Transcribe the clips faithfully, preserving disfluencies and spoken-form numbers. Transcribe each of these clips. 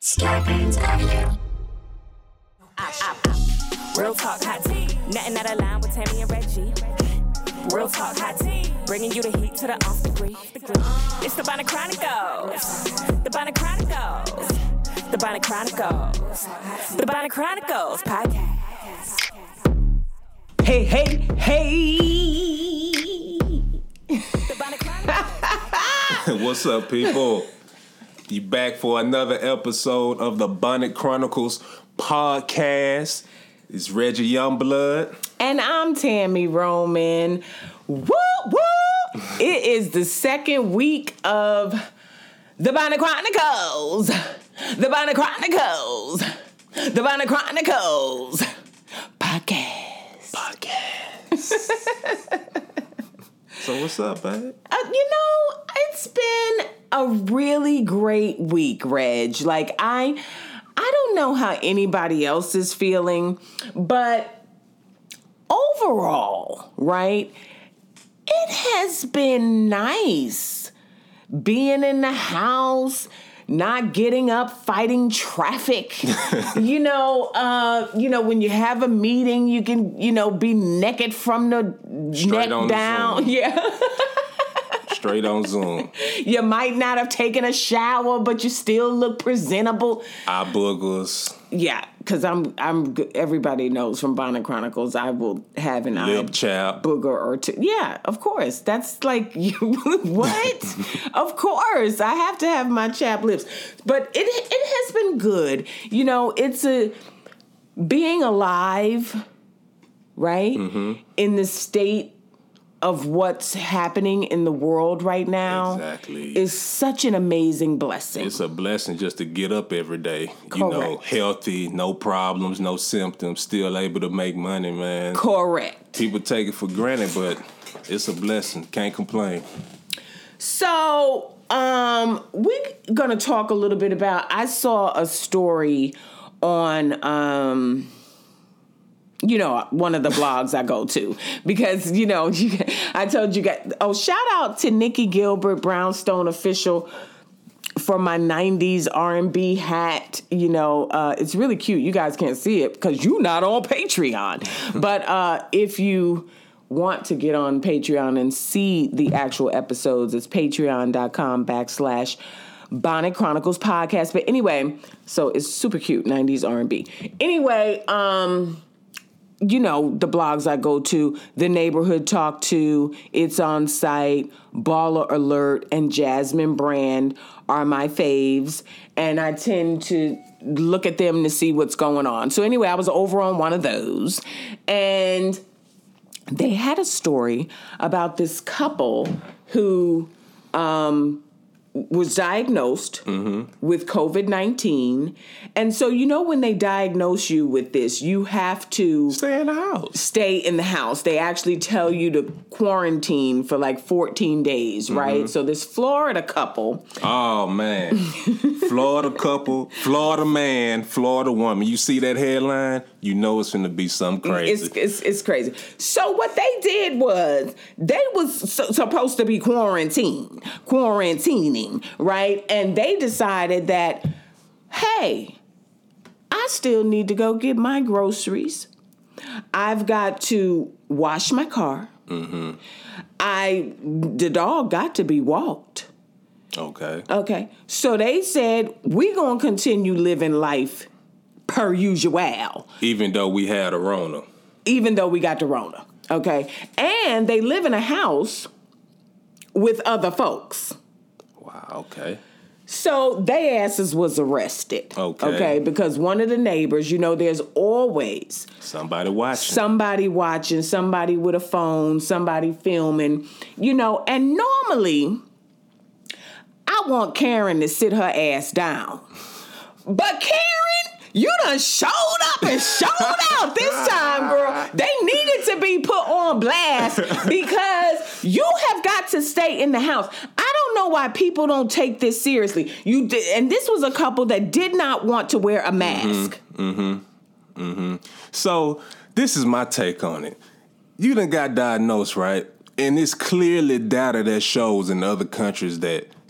Scarpins Avenue. Real talk, hot tea. Nothing out of line with Tammy and Reggie. Real talk, hot tea. Bringing you the heat to the off degree. It's the Bonnet Chronicles. The Bonnet Chronicles. The Bonnet Chronicles. The Bonnet Chronicles podcast. Hey, hey, hey. The Bonnet Chronicles. What's up, people? You back for another episode of the Bonnet Chronicles podcast. It's Reggie Youngblood. And I'm Tammy Roman. Woo, woo. It is the second week of the Bonnet Chronicles. The Bonnet Chronicles. The Bonnet Chronicles podcast. Podcast. So what's up, babe? Uh, you know, it's been a really great week, Reg. Like, I... I don't know how anybody else is feeling, but overall, right, it has been nice being in the house, not getting up, fighting traffic. you know, uh, you know, when you have a meeting, you can, you know, be naked from the Straight neck down. Yeah. Straight on Zoom. You might not have taken a shower, but you still look presentable. Eye boogers. Yeah, because I'm, I'm. Everybody knows from Bonnet Chronicles, I will have an Lip eye chap. booger or two. Yeah, of course. That's like you. What? Of course, I have to have my chapped lips. But it it has been good. You know, it's a being alive, right? Mm-hmm. In the state of what's happening in the world right now. Exactly. Is such an amazing blessing. It's a blessing just to get up every day. Correct. You know, healthy, no problems, no symptoms, still able to make money, man. Correct. People take it for granted, but it's a blessing. Can't complain. So, um, we're gonna talk a little bit about, I saw a story on, um, you know, one of the blogs I go to because, you know, you, I told you guys, oh, shout out to Nikki Gilbert, Brownstone official, for my nineties R and B hat. You know, uh, it's really cute. You guys can't see it because you're not on Patreon. But uh, if you want to get on Patreon and see the actual episodes, it's patreon.com backslash Bonnet Chronicles podcast. But anyway, so it's super cute, nineties R and B. Anyway, um... you know, the blogs I go to, The Neighborhood Talk To, It's On Site, Baller Alert, and Jasmine Brand are my faves. And I tend to look at them to see what's going on. So anyway, I was over on one of those. And they had a story about this couple who um, was diagnosed mm-hmm. with covid nineteen. And so, you know, when they diagnose you with this, you have to stay in the house. Stay in the house. They actually tell you to quarantine for like fourteen days, mm-hmm. right? So this Florida couple. Oh, man. Florida couple, Florida man, Florida woman. You see that headline, you know it's going to be something crazy. It's, it's, it's crazy. So what they did was they was so, supposed to be quarantined, quarantining, right? And they decided that, hey, I still need to go get my groceries. I've got to wash my car. Mm-hmm. I the dog got to be walked. Okay. Okay. So they said, we're going to continue living life per usual. Even though we had a Rona. Even though we got the Rona. Okay. And they live in a house with other folks. Wow. Okay. So they asses was arrested. Okay. Okay. Because one of the neighbors, you know, there's always somebody watching. Somebody watching, somebody with a phone, somebody filming, you know, and normally I want Karen to sit her ass down. But Karen, you done showed up and showed out this time, girl. They needed to be put on blast because you have got to stay in the house. I don't know why people don't take this seriously. You did, and this was a couple that did not want to wear a mask. Mm-hmm. Mm-hmm. Mm-hmm. So this is my take on it. You done got diagnosed, right? And it's clearly data that shows in other countries that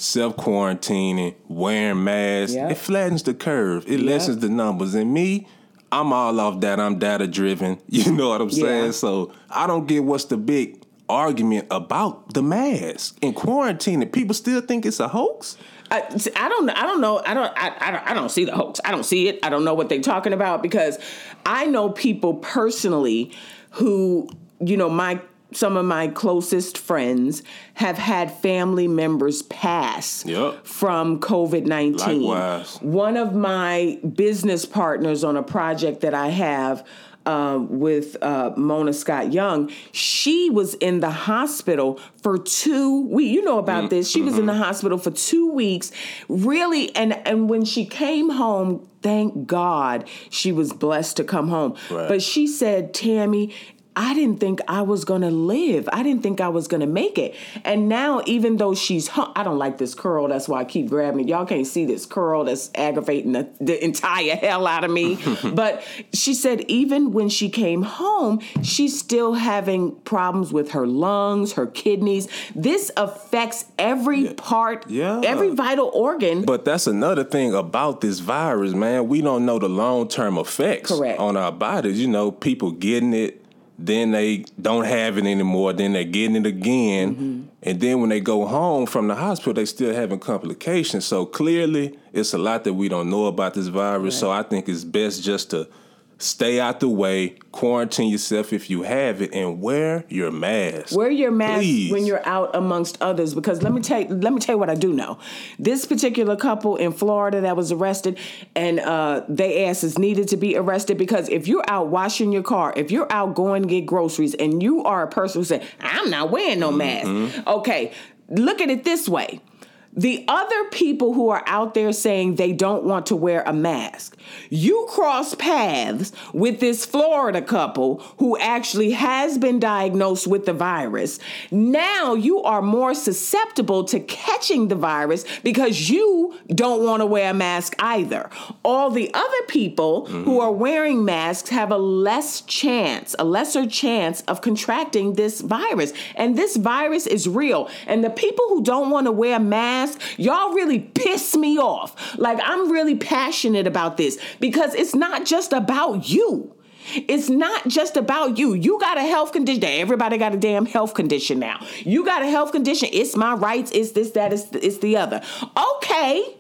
self-quarantining, wearing masks, Yep. it flattens the curve. It Yep. lessens the numbers. And me, I'm all off that. I'm data-driven. You know what I'm saying? Yeah. So I don't get what's the big argument about the mask. In quarantining, people still think it's a hoax? I, I don't I don't know I don't I, I don't I don't see the hoax. I don't see it. I don't know what they're talking about because I know people personally who, you know, my some of my closest friends have had family members pass Yep. from COVID nineteen. Likewise. One of my business partners on a project that I have Um, with uh, Mona Scott Young, she was in the hospital for two weeks. You know about this. She was in the hospital for two weeks, really. And, and when she came home, thank God she was blessed to come home. Right. But she said, Tammy, I didn't think I was going to live. I didn't think I was going to make it. And now, even though she's, hung, I don't like this curl. That's why I keep grabbing it. Y'all can't see this curl that's aggravating the, the entire hell out of me. But she said even when she came home, she's still having problems with her lungs, her kidneys. This affects every Yeah. part, Yeah. every vital organ. But that's another thing about this virus, man. We don't know the long-term effects Correct. on our bodies. You know, people getting it, then they don't have it anymore, then they're getting it again. Mm-hmm. And then when they go home from the hospital, they still having complications. So clearly, it's a lot that we don't know about this virus. Right. So I think it's best just to stay out the way, quarantine yourself if you have it, and wear your mask. Wear your mask Please. when you're out amongst others, because let me tell you, let me tell you what I do know. This particular couple in Florida that was arrested, and uh, they asses needed to be arrested because if you're out washing your car, if you're out going to get groceries, and you are a person who said, "I'm not wearing no mask," mm-hmm. okay, look at it this way. The other people who are out there saying they don't want to wear a mask, you cross paths with this Florida couple who actually has been diagnosed with the virus. Now you are more susceptible to catching the virus because you don't want to wear a mask either. All the other people mm-hmm. who are wearing masks have a less chance, a lesser chance of contracting this virus. And this virus is real. And the people who don't want to wear masks, y'all really piss me off. Like, I'm really passionate about this because it's not just about you. It's not just about you. You got a health condition. Everybody got a damn health condition now. You got a health condition. It's my rights. It's this, that, it's, it's the other. Okay.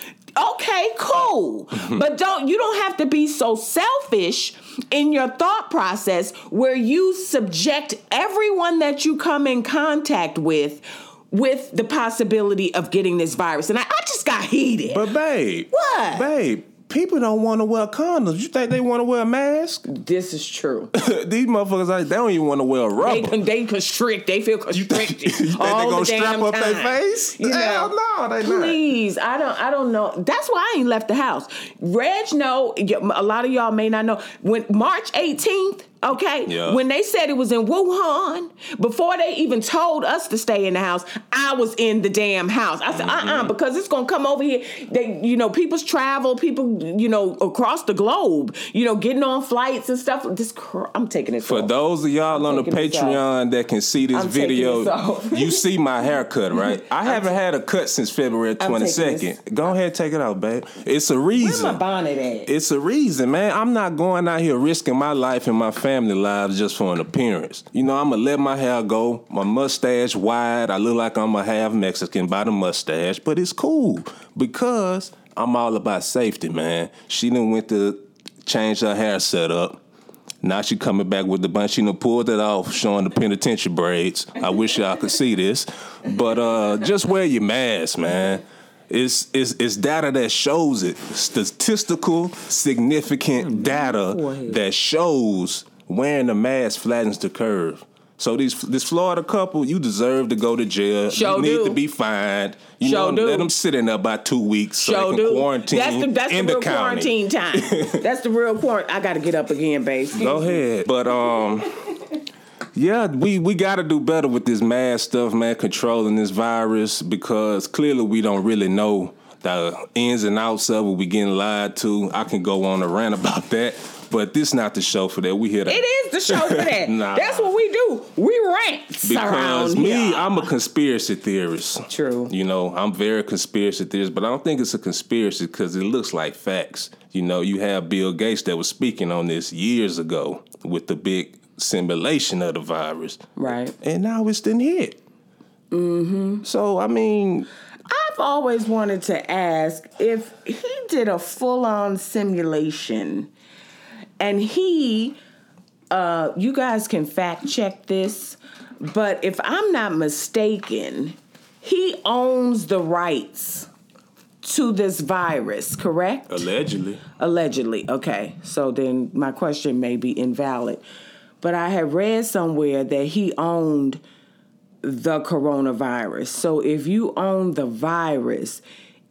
Okay, cool. But don't you don't have to be so selfish in your thought process where you subject everyone that you come in contact with with the possibility of getting this virus. And I, I just got heated. But babe. What? Babe, people don't want to wear condoms. You think they want to wear a mask? This is true. These motherfuckers, like, they don't even want to wear a rubber. They, they constrict. They feel constricted. You think all they gonna the strap damn up time. their face? You know, Hell no, they not. Please, I don't. I don't know. That's why I ain't left the house. Reg, know. A lot of y'all may not know. When March eighteenth. Okay, yeah. When they said it was in Wuhan, before they even told us to stay in the house, I was in the damn house. I said, mm-hmm. uh-uh, because it's going to come over here. They, you know, people's travel, people, you know, across the globe, you know, getting on flights and stuff. This, I'm taking it For off. those of y'all I'm on the Patreon that can see this I'm video, this you see my haircut, right? I haven't had a cut since February twenty-second. Go ahead, take it out, babe. It's a reason. Where's my bonnet at? It's a reason, man. I'm not going out here risking my life and my family lives just for an appearance. You know, I'm going to let my hair go, my mustache wide. I look like I'm a half Mexican by the mustache, but it's cool because I'm all about safety, man. She done went to change her hair setup. Now she coming back with the bunch. She done pulled it off, showing the penitentiary braids. I wish y'all could see this. But uh, just wear your mask, man. It's, it's, it's data that shows it. Statistical, significant data that shows wearing a mask flattens the curve. So these this Florida couple, you deserve to go to jail. Show you need do. to be fined. You Show know, do. let them sit in there about two weeks so Show they can do. quarantine That's the, that's in the real the county. quarantine time. That's the real quarantine. I got to get up again, babe. Go ahead. But, um... yeah, we, we got to do better with this mask stuff, man, controlling this virus, because clearly we don't really know the ins and outs of it, we getting lied to. I can go on a rant about that. But this not the show for that. We here to... It is the show for that. Nah. That's what we do. We rant Because around me, here. I'm a conspiracy theorist. True. You know, I'm very conspiracy theorist, but I don't think it's a conspiracy because it looks like facts. You know, you have Bill Gates that was speaking on this years ago with the big simulation of the virus. Right. And now it's done hit. Mm-hmm. So, I mean... I've always wanted to ask if he did a full-on simulation and he, uh, you guys can fact check this, but if I'm not mistaken, he owns the rights to this virus, correct? Allegedly. Allegedly, okay. So then my question may be invalid. But I had read somewhere that he owned the coronavirus. So if you own the virus,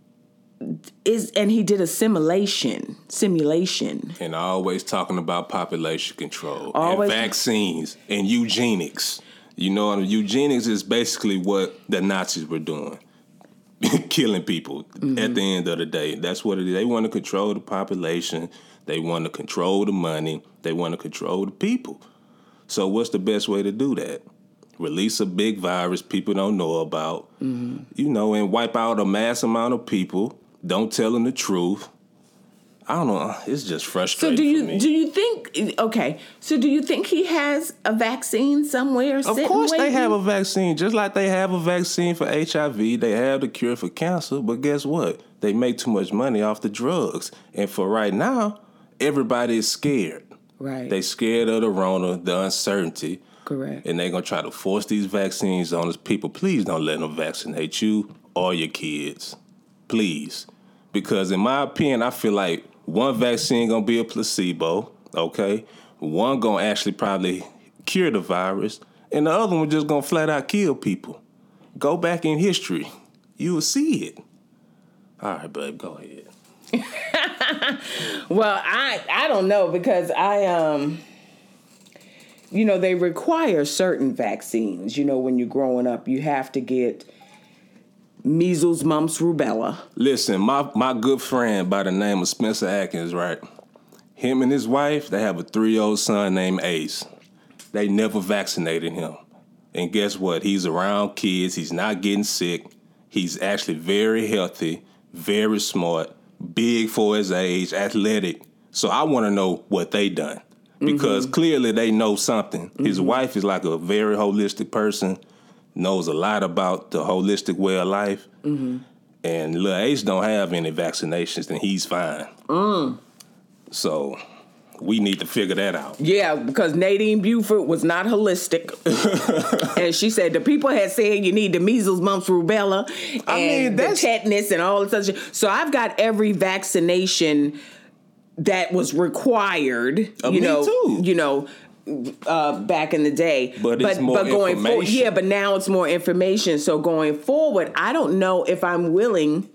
is and he did a simulation, simulation. And always talking about population control Always. and vaccines and eugenics. You know, and eugenics is basically what the Nazis were doing. Killing people mm-hmm. at the end of the day. That's what it is. They want to control the population. They want to control the money. They want to control the people. So what's the best way to do that? Release a big virus people don't know about, mm-hmm. you know, and wipe out a mass amount of people. Don't tell them the truth. I don't know. It's just frustrating. So do you for me. do you think? Okay. So do you think he has a vaccine somewhere? Of course, they have a vaccine, just like they have a vaccine for H I V. They have the cure for cancer. But guess what? They make too much money off the drugs, and for right now, everybody is scared. Right. They scared of the Rona, the uncertainty. Correct. And they're going to try to force these vaccines on us. People, please don't let them vaccinate you or your kids. Please. Because in my opinion, I feel like one vaccine going to be a placebo, okay? One going to actually probably cure the virus. And the other one just going to flat out kill people. Go back in history. You will see it. All right, babe, go ahead. Well, I I don't know because I... um. You know, they require certain vaccines. You know, when you're growing up, you have to get measles, mumps, rubella. Listen, my, my good friend by the name of Spencer Atkins, right? Him and his wife, they have a three-year-old son named Ace. They never vaccinated him. And guess what? He's around kids. He's not getting sick. He's actually very healthy, very smart, big for his age, athletic. So I want to know what they done. Because mm-hmm. clearly they know something. Mm-hmm. His wife is like a very holistic person, knows a lot about the holistic way of life. Mm-hmm. And Lil Ace don't have any vaccinations, and he's fine. Mm. So we need to figure that out. Yeah, because Nadine Buford was not holistic. And she said the people had said you need the measles, mumps, rubella, and I mean, that's... the tetanus and all this other shit. So I've got every vaccination that was required, uh, you know, too. you know, uh, back in the day. But it's but, more but going information. forward, yeah, but now it's more information. So going forward, I don't know if I'm willing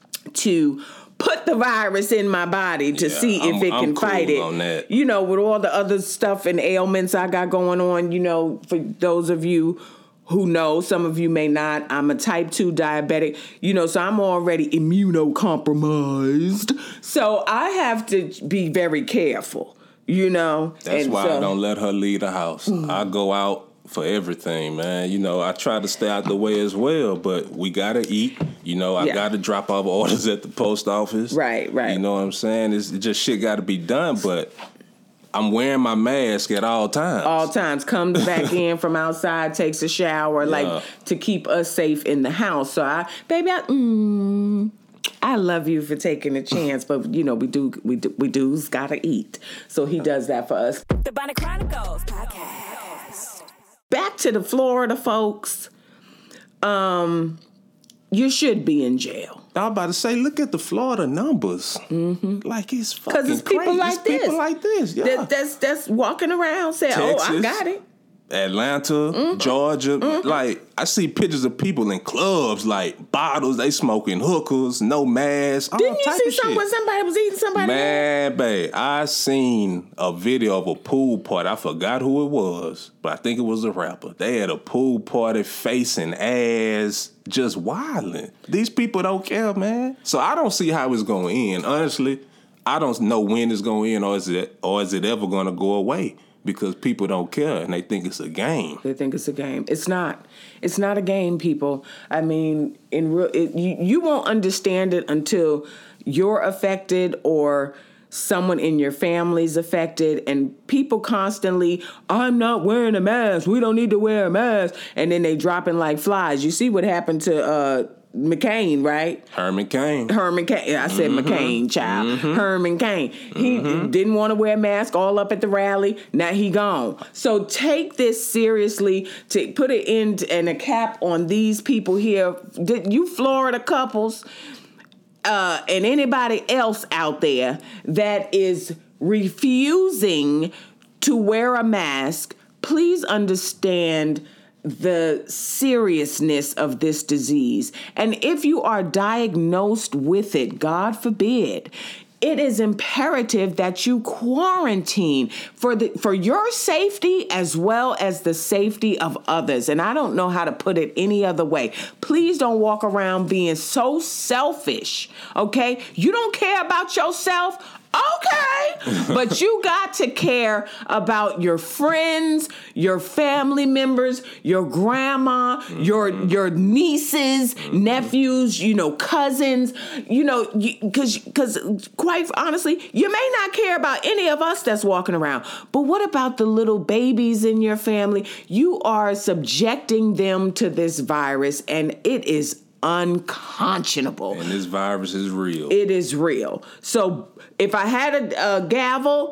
to put the virus in my body to yeah, see if I'm, it I'm can cool fight it. On that. You know, with all the other stuff and ailments I got going on, you know, for those of you who know, some of you may not, I'm a type two diabetic, you know, so I'm already immunocompromised. So I have to be very careful, you know. That's and why so, I don't let her leave the house. Mm. I go out for everything, man. You know, I try to stay out the way as well, but we got to eat. You know, I yeah. got to drop off orders at the post office. Right, right. You know what I'm saying? It's just shit got to be done, but I'm wearing my mask at all times. All times. Comes back in from outside, takes a shower, yeah. like to keep us safe in the house. So I, baby, I, mm, I love you for taking a chance, but you know we do, we do, we do's gotta eat. So he does that for us. The Bonnet Chronicles podcast. Back to the Florida folks. Um, you should be in jail. I was about to say, look at the Florida numbers. Mm-hmm. Like it's fucking because it's people crazy. like it's this. People like this. Yeah. That, that's that's walking around saying, Texas, "Oh, I got it." Atlanta, mm-hmm. Georgia. Mm-hmm. Like, I see pictures of people in clubs, like bottles, they smoking hookers, no mask. Didn't all you type see of some shit. where somebody was eating somebody? Man, babe, I seen a video of a pool party. I forgot who it was, but I think it was a rapper. They had a pool party facing ass, just wilding. These people don't care, man. So I don't see how it's going to end. Honestly, I don't know when it's going to end, or is it, or is it ever going to go away? Because people don't care and they think it's a game. They think it's a game. It's not. It's not a game, people. I mean, in real, it, you, you won't understand it until you're affected or someone in your family's affected, and people constantly, I'm not wearing a mask. We don't need to wear a mask. And then they dropping like flies. You see what happened to uh, McCain, right? Herman Cain. Herman Cain. I said mm-hmm. McCain, child. Mm-hmm. Herman Cain. He mm-hmm. didn't want to wear a mask all up at the rally. Now he gone. So take this seriously. To put an end and a cap on these people here. You Florida couples uh, and anybody else out there that is refusing to wear a mask, please understand the seriousness of this disease. And if you are diagnosed with it, God forbid, it is imperative that you quarantine for the for your safety as well as the safety of others. And I don't know how to put it any other way. Please don't walk around being so selfish, okay? You don't care about yourself? Okay, but you got to care about your friends, your family members, your grandma, mm-hmm. your your nieces, mm-hmm. nephews, you know, cousins, you know, because because quite honestly, you may not care about any of us that's walking around. But what about the little babies in your family? You are subjecting them to this virus, and it is unconscionable. And this virus is real. It is real. So if I had a, a gavel,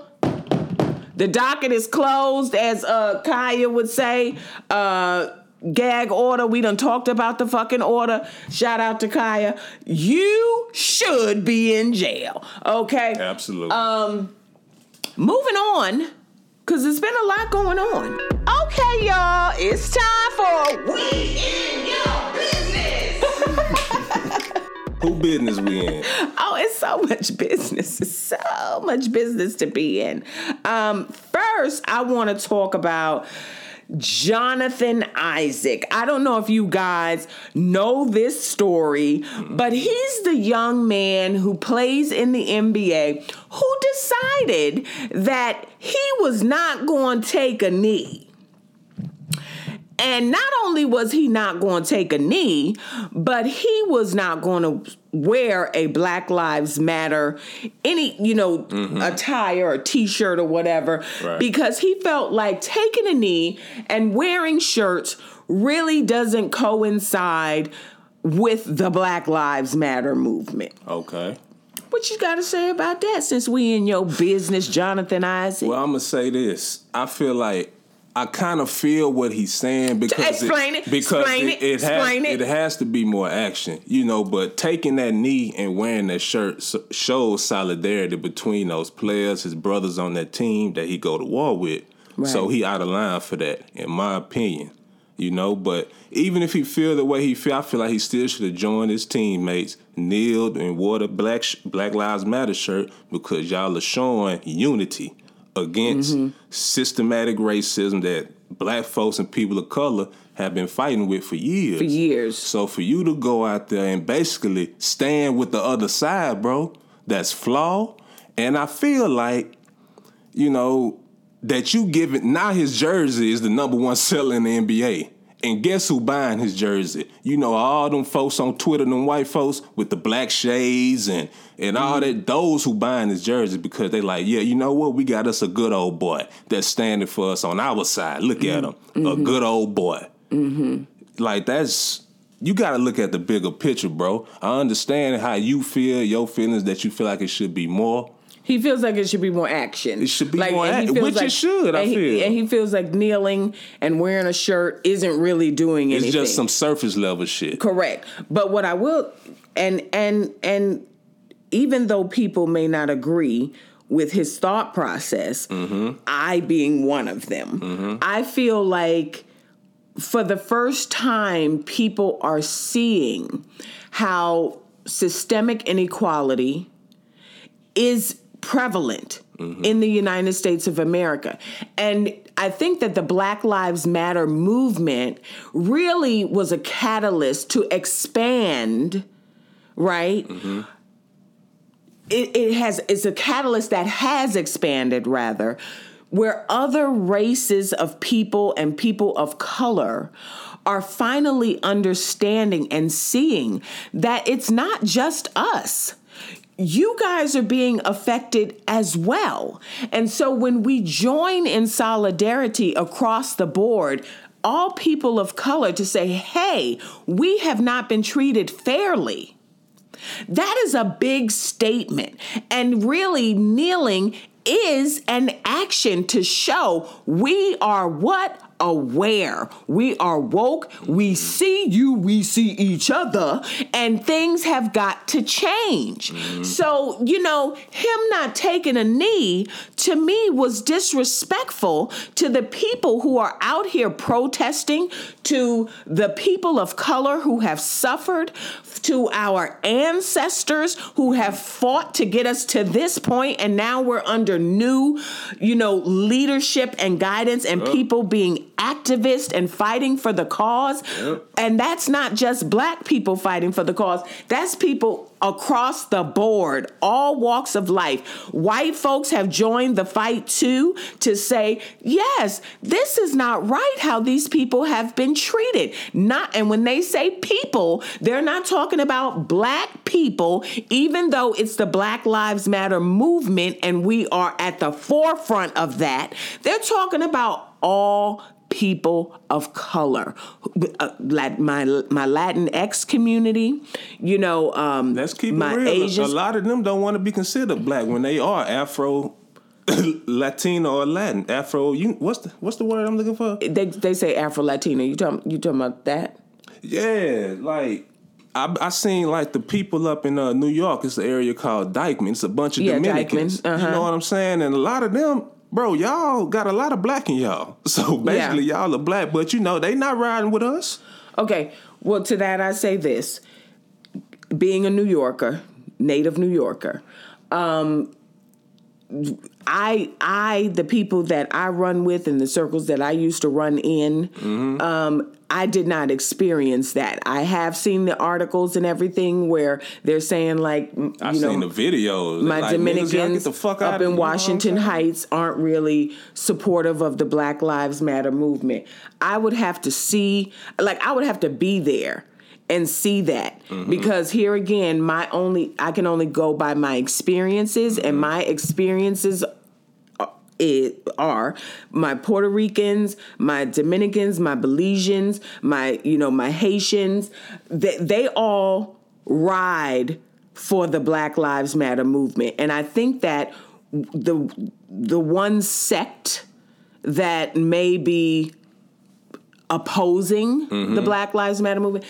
the docket is closed, as uh, Kaya would say. Uh, gag order. We done talked about the fucking order. Shout out to Kaya. You should be in jail. Okay? Absolutely. Um, moving on, because there's been a lot going on. Okay, y'all. It's time for We In Your Business. Who business we in? Oh, it's so much business. It's so much business to be in. Um, first, I want to talk about Jonathan Isaac. I don't know if you guys know this story, but he's the young man who plays in the N B A who decided that he was not going to take a knee. And not only was he not going to take a knee, but he was not going to wear a Black Lives Matter, any, you know, mm-hmm. attire or T-shirt or whatever, right. because he felt like taking a knee and wearing shirts really doesn't coincide with the Black Lives Matter movement. Okay. What you got to say about that since we in your business, Jonathan Isaac? Well, I'm going to say this. I feel like I kind of feel what he's saying because explain it, it. because explain it, it. it, explain has, it. it has to be more action, you know. But taking that knee and wearing that shirt shows solidarity between those players, his brothers on that team that he go to war with. Right. So he out of line for that, in my opinion, you know. But even if he feel the way he feel, I feel like he still should have joined his teammates, kneeled and wore the Black Black Lives Matter shirt because y'all are showing unity against mm-hmm. systematic racism that black folks and people of color have been fighting with for years. For years. So for you to go out there and basically stand with the other side, bro, that's flawed. And I feel like, you know, that you give it, now his jersey is the number one seller in the N B A. And guess who buying his jersey? You know, all them folks on Twitter, them white folks with the black shades and, and all mm-hmm. that, those who buying his jersey because they like, yeah, you know what? We got us a good old boy that's standing for us on our side. Look mm-hmm. at him. Mm-hmm. A good old boy. Mm-hmm. Like, that's, you got to look at the bigger picture, bro. I understand how you feel, your feelings, that you feel like it should be more. He feels like it should be more action. It should be like, more action, which like, it should, I and feel. He, and he feels like kneeling and wearing a shirt isn't really doing anything. It's just some surface level shit. Correct. But what I will, and and and even though people may not agree with his thought process, mm-hmm. I being one of them. Mm-hmm. I feel like for the first time, people are seeing how systemic inequality is prevalent mm-hmm. in the United States of America. And I think that the Black Lives Matter movement really was a catalyst to expand, right? Mm-hmm. It, it has, it's a catalyst that has expanded, rather, where other races of people and people of color are finally understanding and seeing that it's not just us. You guys are being affected as well. And so when we join in solidarity across the board, all people of color, to say, hey, we have not been treated fairly. That is a big statement. And really, kneeling is an action to show we are what? Aware. We are woke. We see you. We see each other. And things have got to change. Mm-hmm. So, you know, him not taking a knee to me was disrespectful to the people who are out here protesting, to the people of color who have suffered, to our ancestors who have fought to get us to this point, and now we're under new, you know, leadership and guidance, and yep. people being activists and fighting for the cause. Yep. And that's not just Black people fighting for the cause. That's people across the board, all walks of life. White folks have joined the fight too, to say, yes, this is not right how these people have been treated. Not, and when they say people, they're not talking about Black people, even though it's the Black Lives Matter movement and we are at the forefront of that. They're talking about all people of color, uh, my my Latinx community, you know, um, let's keep my it real. Asians. A lot of them don't want to be considered Black when they are Afro, Latino, or Latin. Afro, you what's the what's the word I'm looking for? They they say Afro Latino. You talking you talking about that? Yeah, like. I, I seen like the people up in uh, New York. It's an area called Dykeman. It's a bunch of yeah, Dominicans. Uh-huh. You know what I'm saying? And a lot of them, bro, y'all got a lot of Black in y'all. So basically, yeah. y'all are Black, but you know they not riding with us. Okay, well to that I say this: being a New Yorker, native New Yorker, um, I I the people that I run with and the circles that I used to run in. Mm-hmm. Um, I did not experience that. I have seen the articles and everything where they're saying like, you I've know, seen the videos. My like, Dominicans get the fuck out up of in Washington Heights aren't really supportive of the Black Lives Matter movement. I would have to see, like, I would have to be there and see that mm-hmm. because here again, my only I can only go by my experiences, mm-hmm. and my experiences It are my Puerto Ricans, my Dominicans, my Belizeans, my, you know, my Haitians. They, they all ride for the Black Lives Matter movement. And I think that the the one sect that may be opposing mm-hmm. the Black Lives Matter movement,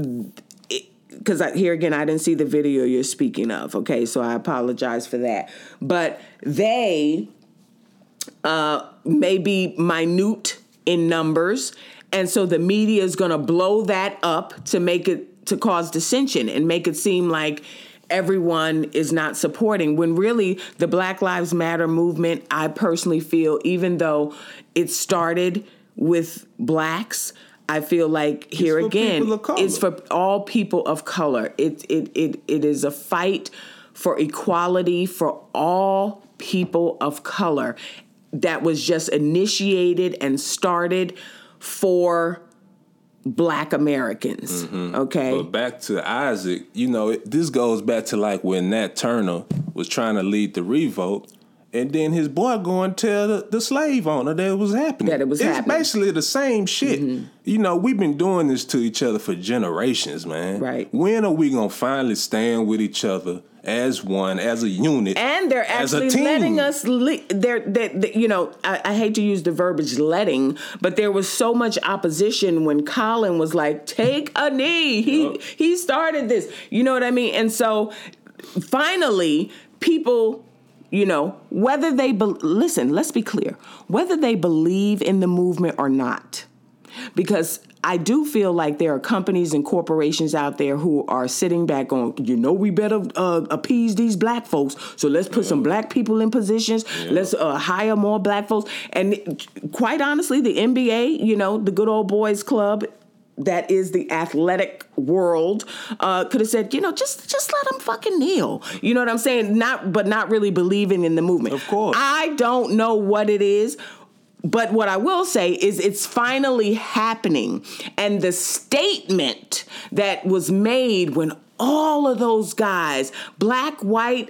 because here again, I didn't see the video you're speaking of, okay? So I apologize for that. But they... Uh, may be minute in numbers, and so the media is going to blow that up to make it to cause dissension and make it seem like everyone is not supporting, when really the Black Lives Matter movement, I personally feel, even though it started with Blacks, I feel like here it's again, it's for all people of color. It it it it is a fight for equality for all people of color. That was just initiated and started for Black Americans, mm-hmm. okay? But back to Isaac, you know, it, this goes back to like when Nat Turner was trying to lead the revolt, and then his boy go and tell the, the slave owner that it was happening. That it was it's happening. It's basically the same shit. Mm-hmm. You know, we've been doing this to each other for generations, man. Right. When are we going to finally stand with each other as one, as a unit, and they're actually letting us. Le- they're, they, they, you know, I, I hate to use the verbiage "letting," but there was so much opposition when Colin was like, "Take a knee." He yep. he started this. You know what I mean? And so finally, people You know, whether they, be- listen, let's be clear, whether they believe in the movement or not, because I do feel like there are companies and corporations out there who are sitting back on, you know, we better uh, appease these black folks. So let's put yeah. some black people in positions. Yeah. Let's uh, hire more black folks. And quite honestly, the N B A, you know, the good old boys club, that is the athletic world, uh, could have said, you know, just just let them fucking kneel. You know what I'm saying? Not, but not really believing in the movement. Of course. I don't know what it is, but what I will say is it's finally happening. And the statement that was made when all of those guys, black, white,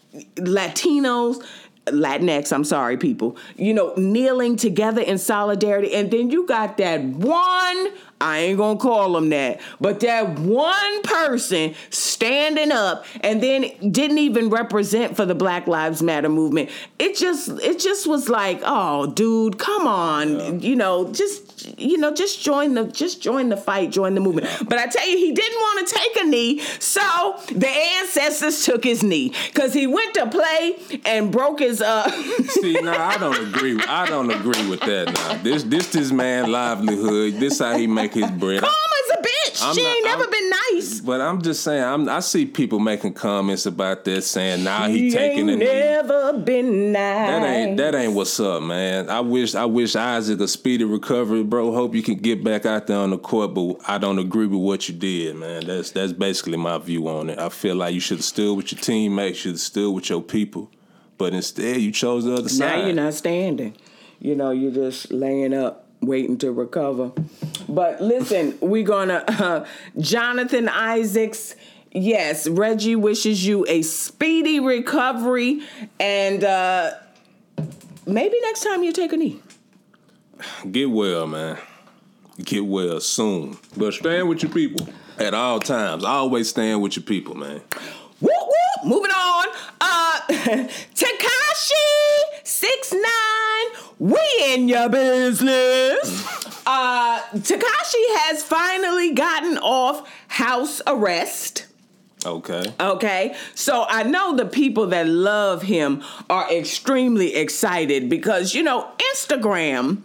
Latinos, Latinx, I'm sorry, people, you know, kneeling together in solidarity. And then you got that one, I ain't gonna call them that, but that one person standing up and then didn't even represent for the Black Lives Matter movement. It just, it just was like, oh, dude, come on, yeah. you know, just, you know, just join the, just join the fight, join the movement. Yeah. But I tell you, he didn't want to take a knee, so the ancestors took his knee because he went to play and broke his. Uh... See, now I don't agree. I don't agree with that. Now this, this, this man livelihood. This how he make his bread. Calm as a bitch. I'm she not, ain't never I'm, been nice. But I'm just saying, I'm, I see people making comments about that, saying now nah, he she taking ain't it. Never been nice. That ain't that ain't what's up, man. I wish I wish Isaac a speedy recovery, bro. Hope you can get back out there on the court, but I don't agree with what you did, man. That's that's basically my view on it. I feel like you should have stood with your teammates, should have stood with your people, but instead you chose the other side. Now you're not standing. You know, you're just laying up, waiting to recover. But listen, we're gonna uh, Jonathan Isaacs. Yes, Reggie wishes you a speedy recovery, and uh, maybe next time you take a knee. Get well, man. Get well soon. But stand with your people at all times. Always stand with your people, man. Whoop, whoop. Moving on. Uh, Tekashi six nine, we in your business. uh, Tekashi has finally gotten off house arrest. Okay. Okay. So I know the people that love him are extremely excited because, you know, Instagram,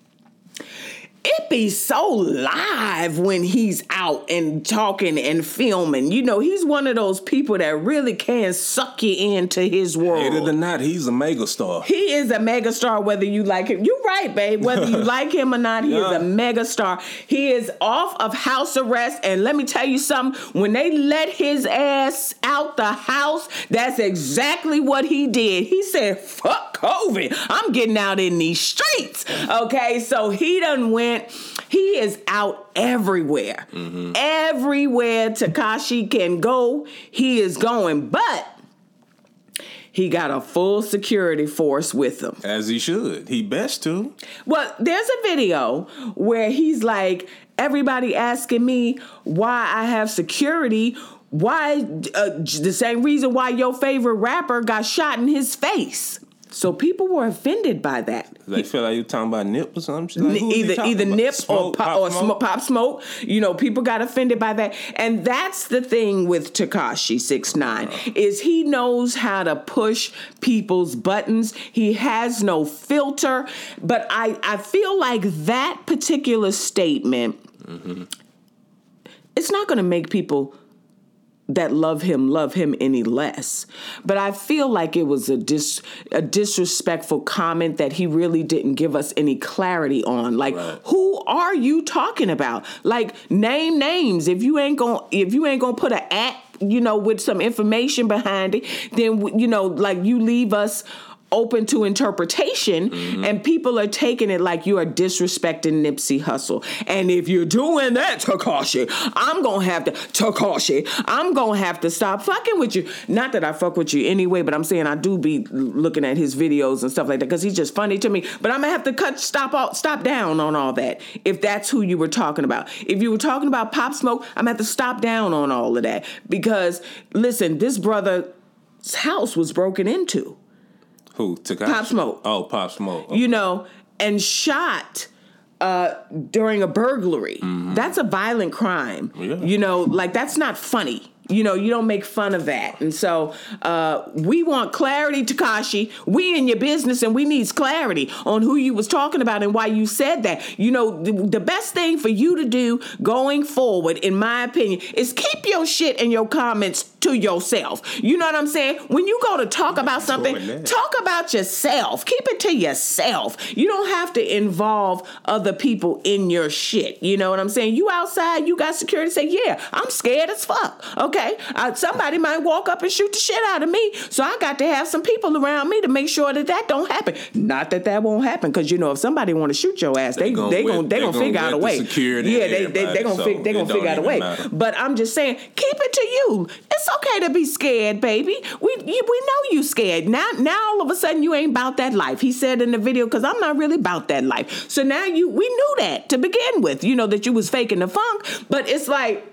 it be so live when he's out and talking and filming. You know, he's one of those people that really can suck you into his world. Hated or not, he's a megastar. He is a megastar, whether you like him. You're right, babe. Whether you like him or not, he yeah. is a megastar. He is off of house arrest. And let me tell you something. When they let his ass out the house, that's exactly what he did. He said, fuck COVID. I'm getting out in these streets. Okay, so he done went. He is out everywhere. Mm-hmm. Everywhere Tekashi can go, he is going. But he got a full security force with him. As he should. He best to. Well, there's a video where he's like, everybody asking me why I have security. Why, uh, the same reason why your favorite rapper got shot in his face. So people were offended by that. They feel like you're talking about Nip or something? Like, either either Nip smoke, or, pop, pop, or smoke? Pop Smoke. You know, people got offended by that. And that's the thing with Tekashi six nine, uh-huh. is he knows how to push people's buttons. He has no filter. But I, I feel like that particular statement, mm-hmm. it's not going to make people that love him love him any less. But I feel like it was a dis a disrespectful comment that he really didn't give us any clarity on. Like, right. Who are you talking about? Like, name names. If you ain't gonna if you ain't gonna put an at, you know, with some information behind it, then, you know, like, you leave us open to interpretation, mm-hmm. and people are taking it like you are disrespecting Nipsey Hussle. And if you're doing that, Tekashi, I'm gonna have to Tekashi, I'm gonna have to stop fucking with you. Not that I fuck with you anyway, but I'm saying I do be looking at his videos and stuff like that because he's just funny to me. But I'm gonna have to cut stop out stop down on all that if that's who you were talking about. If you were talking about Pop Smoke, I'm gonna have to stop down on all of that because listen, this brother's house was broken into. Who? Tekashi? Pop Smoke. Oh, Pop Smoke. Okay. You know, and shot uh, during a burglary. Mm-hmm. That's a violent crime. Yeah. You know, like, that's not funny. You know, you don't make fun of that. And so uh, we want clarity, Tekashi. We in your business and we need clarity on who you was talking about and why you said that. You know, the, the best thing for you to do going forward, in my opinion, is keep your shit and your comments to yourself. You know what I'm saying? When you go to talk about something, talk about yourself. Keep it to yourself. You don't have to involve other people in your shit. You know what I'm saying? You outside, you got security, say, yeah, I'm scared as fuck. Okay. Okay, uh, somebody might walk up and shoot the shit out of me, so I got to have some people around me to make sure that that don't happen. Not that that won't happen, because you know if somebody want to shoot your ass, they they gonna they gonna, they gonna figure out a way. Yeah, they they they gonna fig, they gonna figure out a way. Matter. But I'm just saying, keep it to you. It's okay to be scared, baby. We you, we know you scared. Now now all of a sudden you ain't about that life. He said in the video, because I'm not really about that life. So now you we knew that to begin with. You know that you was faking the funk, but it's like.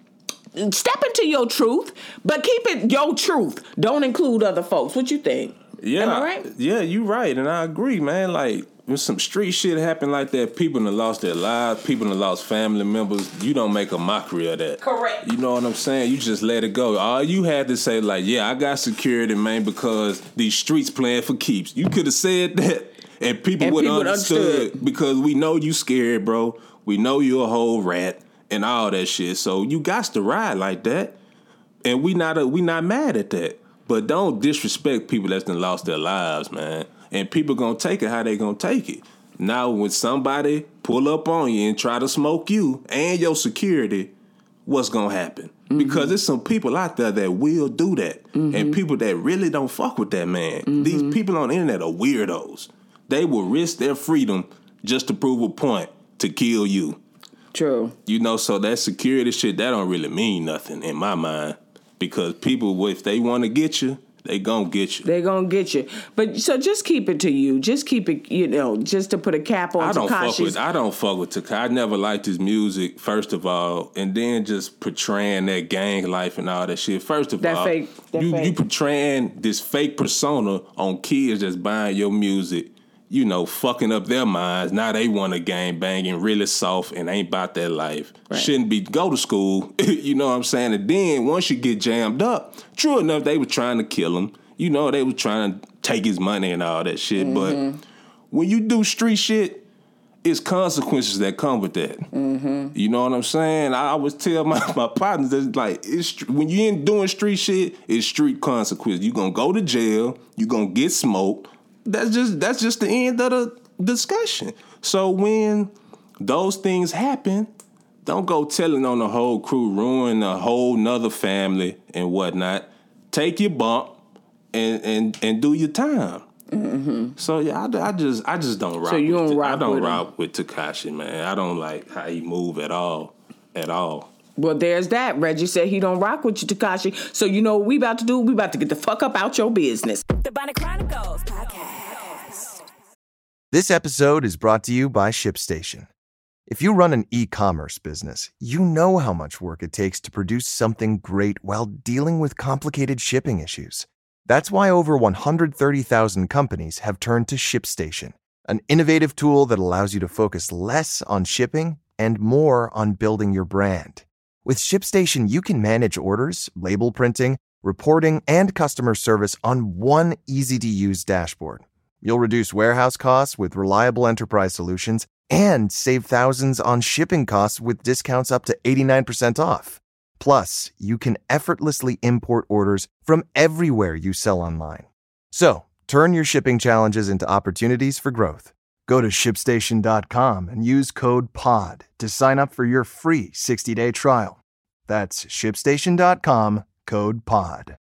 Step into your truth, but keep it your truth. Don't include other folks. What you think? Yeah, am I right? Yeah, you right, and I agree, man. Like when some street shit happen like that, people that lost their lives, people that lost family members. You don't make a mockery of that. Correct. You know what I'm saying? You just let it go. All you had to say, like, yeah, I got security, man, because these streets playing for keeps. You could have said that, and people would have understood, understood because we know you scared, bro. We know you a whole rat. And all that shit, so you got to ride like that, and we not a, we not mad at that. But don't disrespect people that's done lost their lives, man. And people gonna take it how they gonna take it. Now, when somebody pull up on you and try to smoke you and your security, what's gonna happen? Mm-hmm. Because there's some people out there that will do that, mm-hmm. and people that really don't fuck with that man. Mm-hmm. These people on the internet are weirdos. They will risk their freedom just to prove a point to kill you. True. You know, so that security shit, that don't really mean nothing in my mind. Because people, if they want to get you, they gonna get you. They gonna get you. But so just keep it to you. Just keep it, you know, just to put a cap on I don't Tekashi's. fuck with, I don't fuck with Tekashi. I never liked his music, first of all. And then just portraying that gang life and all that shit. First of that all, fake, that you, fake. you portraying this fake persona on kids that's buying your music. You know, fucking up their minds. Now they want to gang banging really soft and ain't about that life. Right. Shouldn't be go to school. You know what I'm saying? And then once you get jammed up, true enough, they were trying to kill him. You know, they were trying to take his money and all that shit. Mm-hmm. But when you do street shit, it's consequences that come with that. Mm-hmm. You know what I'm saying? I always tell my, my partners that like it's when you ain't doing street shit, it's street consequences. You gonna go to jail. You gonna get smoked. That's just that's just the end of the discussion. So when those things happen, don't go telling on the whole crew, ruin a whole nother family and whatnot. Take your bump and and, and do your time. Mm-hmm. So yeah, I, I just I just don't rock. So you don't with, rock I don't with rock him. with Tekashi, man. I don't like how he move at all, at all. Well, there's that. Reggie said he don't rock with you, Tekashi. So you know what we about to do? We about to get the fuck up out your business. The Bonnet Chronicles podcast. This episode is brought to you by ShipStation. If you run an e-commerce business, you know how much work it takes to produce something great while dealing with complicated shipping issues. That's why over one hundred thirty thousand companies have turned to ShipStation, an innovative tool that allows you to focus less on shipping and more on building your brand. With ShipStation, you can manage orders, label printing, reporting, and customer service on one easy-to-use dashboard. You'll reduce warehouse costs with reliable enterprise solutions and save thousands on shipping costs with discounts up to eighty-nine percent off. Plus, you can effortlessly import orders from everywhere you sell online. So, turn your shipping challenges into opportunities for growth. Go to ship station dot com and use code POD to sign up for your free sixty-day trial. That's ship station dot com, code POD.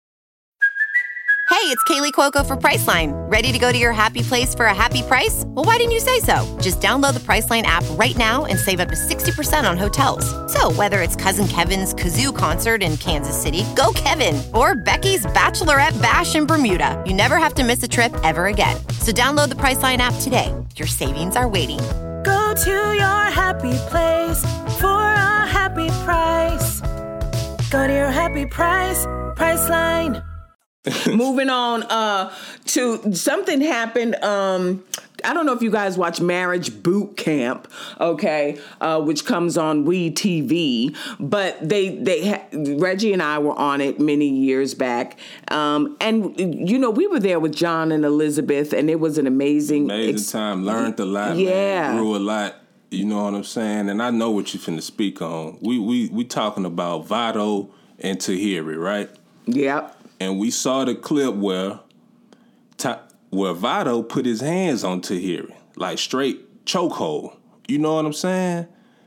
Hey, it's Kaylee Cuoco for Priceline. Ready to go to your happy place for a happy price? Well, why didn't you say so? Just download the Priceline app right now and save up to sixty percent on hotels. So whether it's Cousin Kevin's Kazoo Concert in Kansas City, go Kevin, or Becky's Bachelorette Bash in Bermuda, you never have to miss a trip ever again. So download the Priceline app today. Your savings are waiting. Go to your happy place for a happy price. Go to your happy price, Priceline. Moving on uh, to something happened. Um, I don't know if you guys watch Marriage Boot Camp, okay, uh, which comes on We T V, but they they ha- Reggie and I were on it many years back, um, and you know we were there with John and Elizabeth, and it was an amazing, amazing ex- time. Learned a lot, yeah, man. Grew a lot. You know what I'm saying? And I know what you finna speak on. We we we talking about Vado and Tahiri, right? Yep. And we saw the clip where ta- where Vado put his hands on Tahiri, like straight chokehold. You know what I'm saying?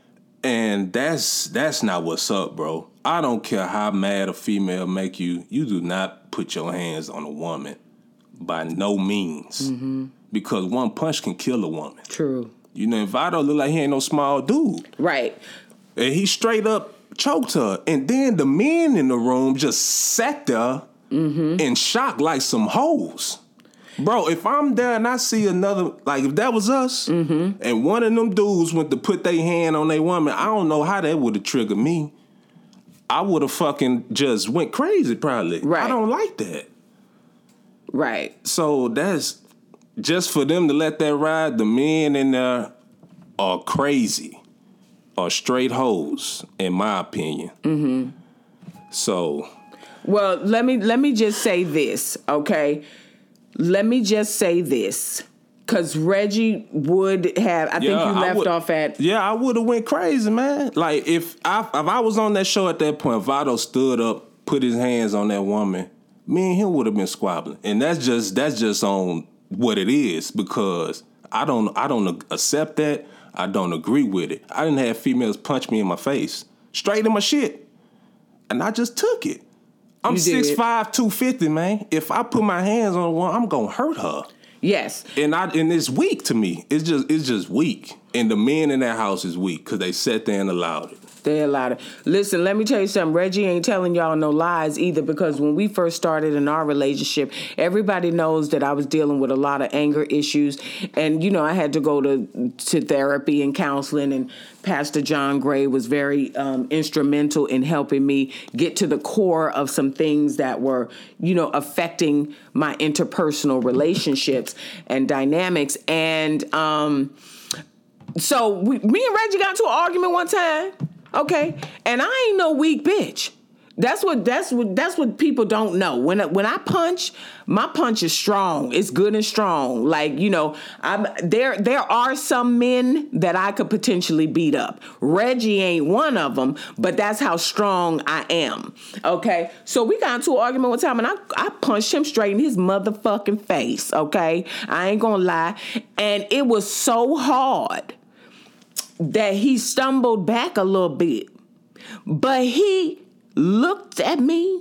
And that's that's not what's up, bro. I don't care how mad a female make you. You do not put your hands on a woman by no means. Mm-hmm. Because one punch can kill a woman. True. You know, and Vado look like he ain't no small dude. Right. And he straight up choked her. And then the men in the room just sat there mm-hmm. in shock like some hoes. Bro, if I'm there and I see another, like if that was us, mm-hmm. and one of them dudes went to put their hand on their woman, I don't know how that would have triggered me. I would have fucking just went crazy probably. Right. I don't like that. Right. So that's... Just for them to let that ride, the men in there are crazy, are straight hoes, in my opinion. Mm-hmm. So, well, let me let me just say this, okay? Let me just say this, because Reggie would have. I yeah, think you left would, off at. Yeah, I would have went crazy, man. Like if I if I was on that show at that point, Vado stood up, put his hands on that woman, me and him would have been squabbling, and that's just that's just on. What it is, because I don't I don't accept that. I don't agree with it. I didn't have females punch me in my face, straight in my shit, and I just took it. I'm six five, two fifty, man. If I put my hands on one, I'm gonna hurt her. Yes, and I and it's weak to me. It's just it's just weak, and the men in that house is weak because they sat there and allowed it. They allowed it. Listen, let me tell you something. Reggie ain't telling y'all no lies either, because when we first started in our relationship, everybody knows that I was dealing with a lot of anger issues. And, you know, I had to go to, to therapy and counseling, and Pastor John Gray was very um, instrumental in helping me get to the core of some things that were, you know, affecting my interpersonal relationships and dynamics. And um, so we, me and Reggie got into an argument one time. Okay, and I ain't no weak bitch. That's what that's what that's what people don't know. When when I punch, my punch is strong. It's good and strong. Like, you know, I'm there. There are some men that I could potentially beat up. Reggie ain't one of them, but that's how strong I am. Okay, so we got into an argument one time, and I I punched him straight in his motherfucking face. Okay, I ain't gonna lie, and it was so hard that he stumbled back a little bit, but he looked at me.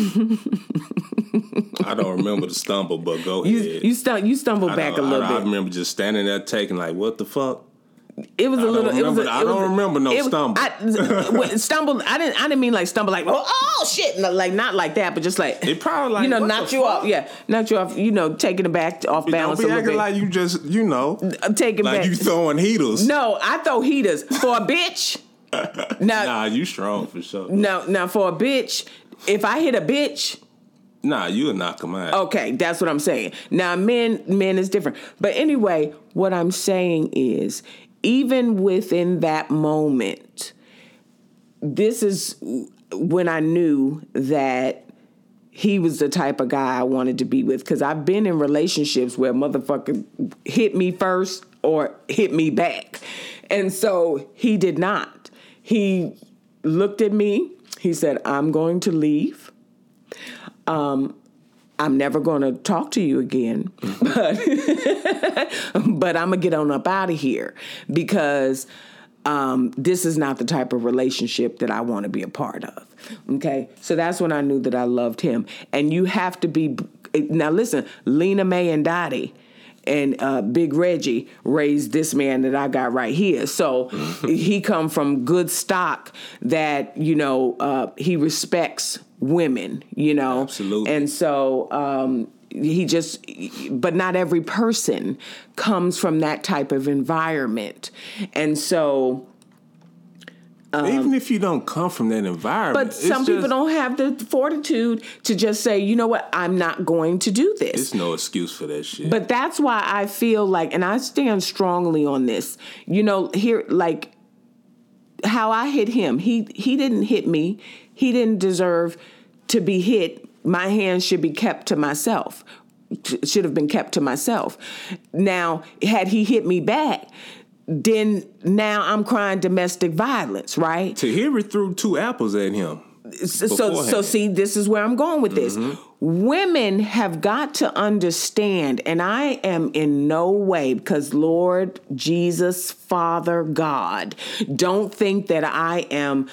I don't remember the stumble, but go you, ahead. You, stum- you stumbled I back a little I, bit. I remember just standing there taking like, what the fuck? It was a I little. Don't it was. remember, A, it I don't was, remember no it, stumble. I, stumbled. I didn't. I didn't mean like stumble like oh, oh shit, no, like not like that, but just like it probably like you know what knocked the you fuck? off. Yeah, knocked you off. You know, taking it back off You balance don't be a little acting bit. like you just you know I'm taking like back. you throwing heaters. No, I throw heaters for a bitch. Now, nah, you strong for sure. Now, now for a bitch, if I hit a bitch. Nah, you'll knock them out. Okay, that's what I'm saying. Now, men, men is different. But anyway, what I'm saying is, even within that moment, this is when I knew that he was the type of guy I wanted to be with. Because I've been in relationships where motherfucker hit me first or hit me back. And so he did not. He looked at me. He said, I'm going to leave. Um, I'm never going to talk to you again, but but I'm gonna get on up out of here because um, this is not the type of relationship that I want to be a part of. Okay, so that's when I knew that I loved him. And you have to be now. Listen, Lena May and Dottie and uh, Big Reggie raised this man that I got right here. So he come from good stock that, you know, uh, he respects women, you know. Absolutely. And so um, he just, but not every person comes from that type of environment. And so Um, Even if you don't come from that environment. But some it's people just, don't have the fortitude to just say, you know what, I'm not going to do this. There's no excuse for that shit. But that's why I feel like, and I stand strongly on this, you know, here, like how I hit him. He he didn't hit me. He didn't deserve to be hit. My hands should be kept to myself. Should have been kept to myself. Now, had he hit me back, then now I'm crying domestic violence, right? Tahiri threw two apples at him. So, so, so see, this is where I'm going with this. Mm-hmm. Women have got to understand, and I am in no way, because Lord Jesus, Father God, don't think that I am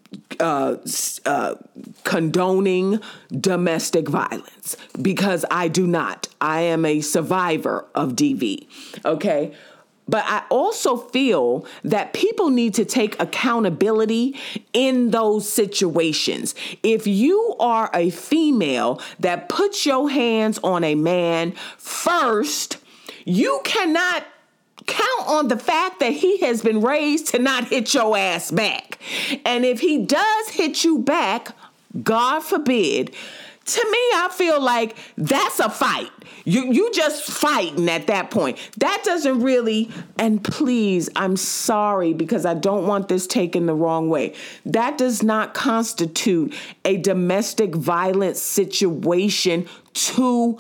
uh, uh, condoning domestic violence, because I do not. I am a survivor of D V, okay? But I also feel that people need to take accountability in those situations. If you are a female that puts your hands on a man first, you cannot count on the fact that he has been raised to not hit your ass back. And if he does hit you back, God forbid, to me, I feel like that's a fight. You you just fighting at that point. That doesn't really, and please, I'm sorry because I don't want this taken the wrong way. That does not constitute a domestic violence situation to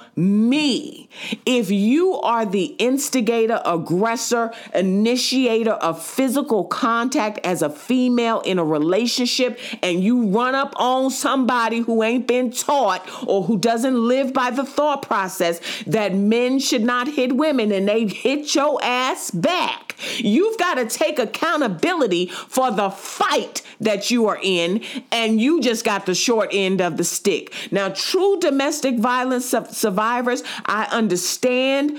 me. If you are the instigator, aggressor, initiator of physical contact as a female in a relationship, and you run up on somebody who ain't been taught or who doesn't live by the thought process that men should not hit women, and they hit your ass back, you've got to take accountability for the fight that you are in, and you just got the short end of the stick. Now, true domestic violence survivors, I understand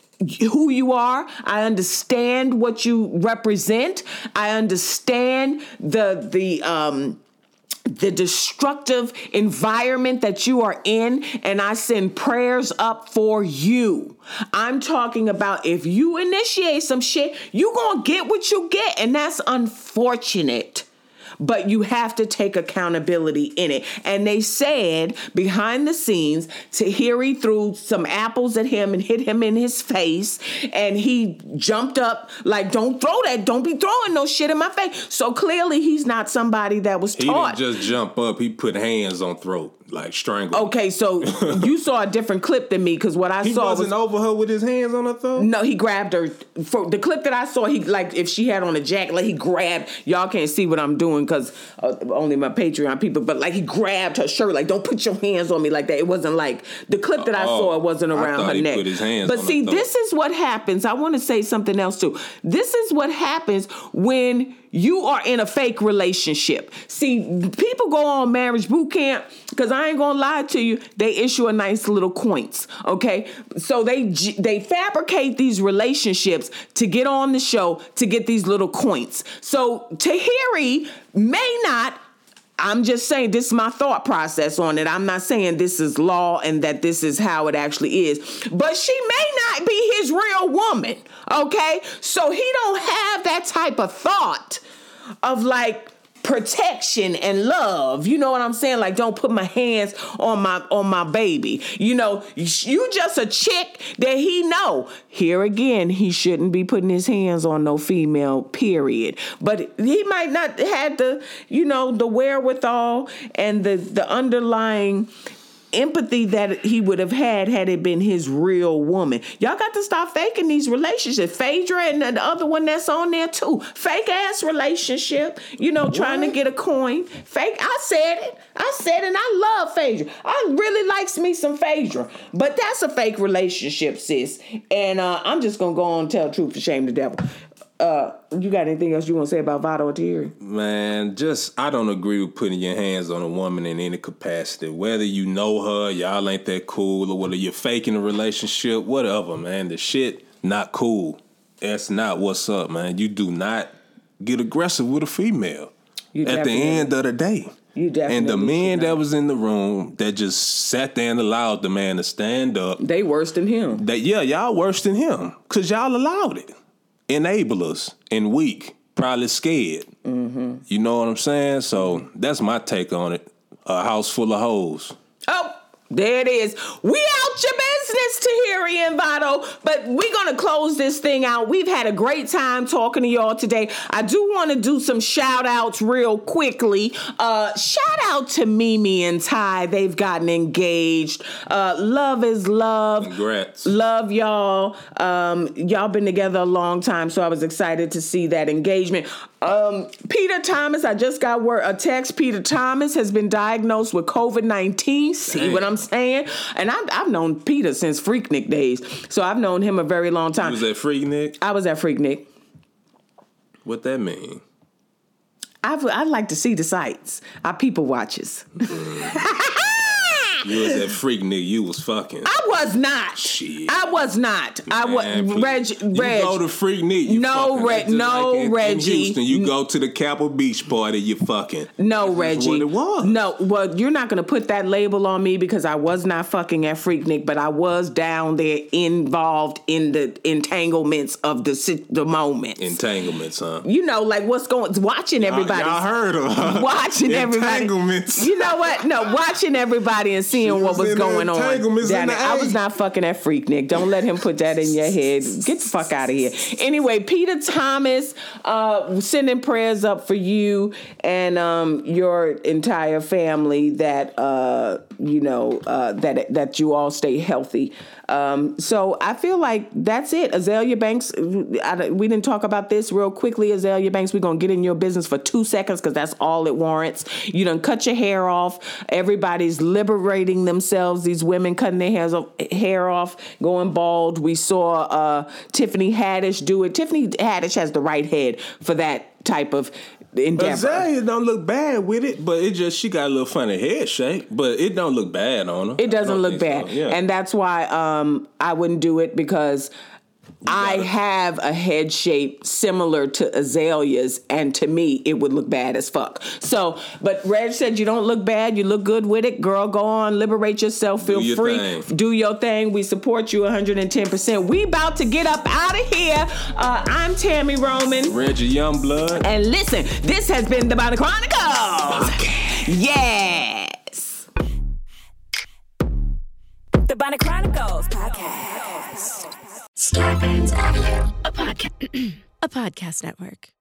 who you are. I understand what you represent. I understand the the um the destructive environment that you are in, and I send prayers up for you. I'm talking about if you initiate some shit, you gonna get what you get, and that's unfortunate. But you have to take accountability in it. And they said behind the scenes, Tahiri threw some apples at him and hit him in his face. And he jumped up like, don't throw that. Don't be throwing no shit in my face. So clearly he's not somebody that was taught. He didn't just jump up. He put hands on throat, like strangled. Okay, so you saw a different clip than me, because what I he saw wasn't was... over her with his hands on her throat? No, he grabbed her. For the clip that I saw, he like, if she had on a jacket, like he grabbed... Y'all can't see what I'm doing because uh, only my Patreon people, but like he grabbed her shirt, like, don't put your hands on me like that. It wasn't like... The clip that I oh, saw, it wasn't around I her he neck. Put his hands but on see, her throat. This is what happens. I want to say something else too. This is what happens when you are in a fake relationship. See, people go on marriage boot camp, because I ain't gonna lie to you, they issue a nice little coins, okay? So they they fabricate these relationships to get on the show, to get these little coins. So Tahiri may not, I'm just saying, this is my thought process on it. I'm not saying this is law and that this is how it actually is. But she may not be his real woman, okay? So he don't have that type of thought of like protection and love. You know what I'm saying? Like, don't put my hands on my on my baby. You know, you just a chick that he know. Here again, he shouldn't be putting his hands on no female, period. But he might not have the, you know, the wherewithal and the the underlying empathy that he would have had had it been his real woman. Y'all got to stop faking these relationships. Phaedra and the other one that's on there too. Fake ass relationship. You know, what? Trying to get a coin. Fake. I said it. I said it, and I love Phaedra. I really likes me some Phaedra. But that's a fake relationship, sis. And uh, I'm just going to go on and tell the truth and shame the devil. Uh, you got anything else you want to say about Vado or Tahiri? Man, just, I don't agree with putting your hands on a woman in any capacity. Whether you know her, y'all ain't that cool, or whether you're faking a relationship, whatever, man. The shit, not cool. That's not what's up, man. You do not get aggressive with a female You at the end of the day. You definitely and the men should not. that was in the room that just sat there and allowed the man to stand up. They worse than him. That, yeah, y'all worse than him because y'all allowed it. Enablers and weak. probably scared. Mm-hmm. You know what I'm saying? So that's my take on it. A house full of hoes. Oh, there it is. We out your business, Tahiri and Vado. But we're going to close this thing out. We've had a great time talking to y'all today. I do want to do some shout outs real quickly. Uh, shout out to Mimi and Ty. They've gotten engaged. Uh, love is love. Congrats. Love y'all. Um, y'all been together a long time, so I was excited to see that engagement. Um, Peter Thomas, I just got word, a text. Peter Thomas has been diagnosed with covid nineteen. See Dang. What I'm saying? And I've, I've known Peter since Freaknik days, so I've known him a very long time. You was at Freaknik? I was at Freaknik. What that mean? I I like to see the sights. I people watches. Mm. You was at Freaknik, you was fucking. I was not. Shit. I was not. Man, I was Reg. You Reg. go to Freaknik, you no, fucking. Reg. No, like in, Reggie. In Houston, you go to the Capitol Beach party, you fucking. No, That's Reggie. What it was. No, well, you're not going to put that label on me because I was not fucking at Freaknik, but I was down there involved in the entanglements of the the moment. Entanglements, huh? You know, like what's going, watching everybody. Y'all, y'all heard of her. Watching everybody. Entanglements. You know what? No, watching everybody and seeing she what was, was going on. Down there. I was not fucking at Freaknik. Don't let him put that in your head. Get the fuck out of here. Anyway, Peter Thomas, uh, sending prayers up for you and um, your entire family that uh, you know uh, that that you all stay healthy. Um, so I feel like that's it. Azalea Banks, I, we didn't talk about this real quickly. Azalea Banks, we're going to get in your business for two seconds because that's all it warrants. You done cut your hair off. Everybody's liberating themselves. These women cutting their hairs off, hair off, going bald. We saw uh, Tiffany Haddish do it. Tiffany Haddish has the right head for that type of endeavor. Azalea don't look bad with it, but it just, she got a little funny head shape, but it don't look bad on her. It doesn't look bad. So. Yeah. And that's why um, I wouldn't do it because I have a head shape similar to Azalea's, and to me, it would look bad as fuck. So, but Reg said you don't look bad. You look good with it. Girl, go on. Liberate yourself. Feel do free. Thing. Do your thing. We support you one hundred ten percent. We about to get up out of here. Uh, I'm Tammy Roman. Reggie Youngblood. And listen, this has been the Bonnet Chronicles. Okay. Yes. The Bonnet Chronicles podcast. Starburns Audio, a podcast, a podcast network.